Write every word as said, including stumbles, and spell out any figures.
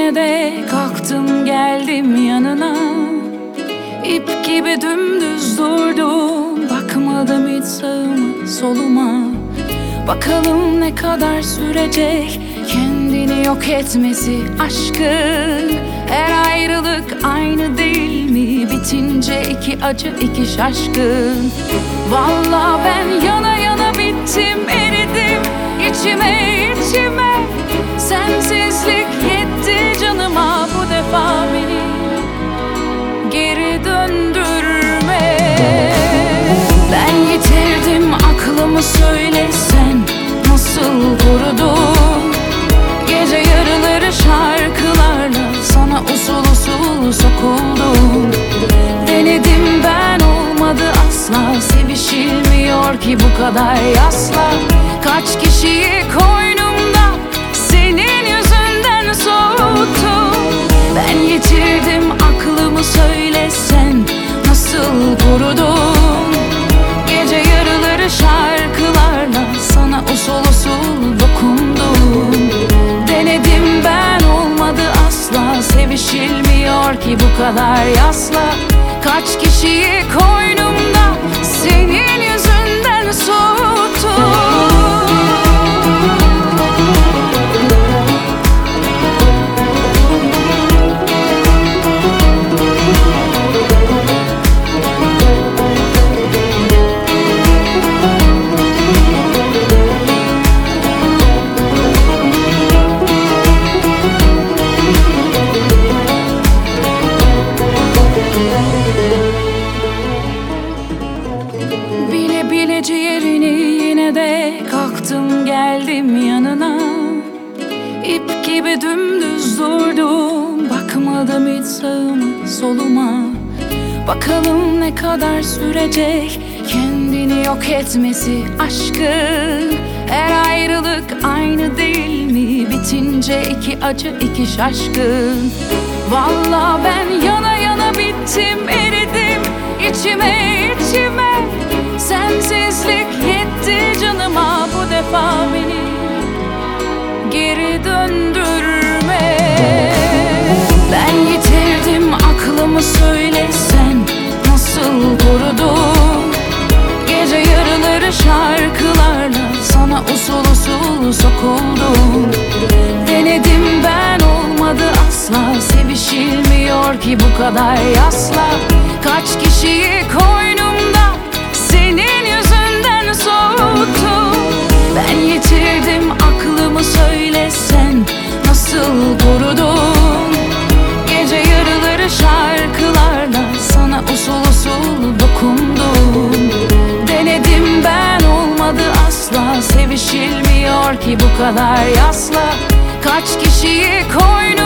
yine de kalktım geldim yanına. İp gibi dümdüz durdum, bakmadım hiç sağıma soluma. Bakalım ne kadar sürecek kendini yok etmesi aşkın. Her ayrılık aynı değil mi? Bitince iki acı iki şaşkın. Vallahi ben yana yana bittim, eridim içime içime. Sensizlik yetti canıma, bu defa beni geri döndürme. Ben yitirdim aklımı, söylesen nasıl korudum? Gece yarıları şarkılarla sana usul usul sokuldum. Denedim ben, olmadı asla. Sevişilmiyor ki bu kadar yasla. Kaç kişiyi koynumda senin yüzünden soğuttum. Ben yitirdim aklımı, söylesen nasıl korudum? Gece yarıları şarkılarla sana usul usul dokundum. Denedim ben, olmadı asla. Sevişilmiyor ki bu kadar yasla. Kaç kişiyi koynumda senin yüzünden soğuttum. Bile bile ciğerini yine de kalktım geldim yanına. İp gibi dümdüz durdum, bakmadım hiç sağıma soluma. Bakalım ne kadar sürecek kendini yok etmesi aşkın. Her ayrılık aynı değil mi? Bitince iki acı iki şaşkın. Vallahi ben yana yana bittim, eridim içime içime. Sensizlik yetti canıma, bu defa beni geri döndürme. Ben yitirdim aklımı, söylesen nasıl korudum? Gece yarıları şarkılarla sana usul usul sokuldum. Denedim ben, olmadı asla. Sevişilmiyor ki bu kadar yasla. Kaç kişiyi koynumda senin yüzünden soğuttum. Ben yitirdim aklımı, söylesen nasıl korudum? Gece yarıları şarkılarla sana usul usul dokundum. Denedim ben, olmadı asla. Sevişilmiyor ki bu kadar yasla. Kaç kişiyi koynum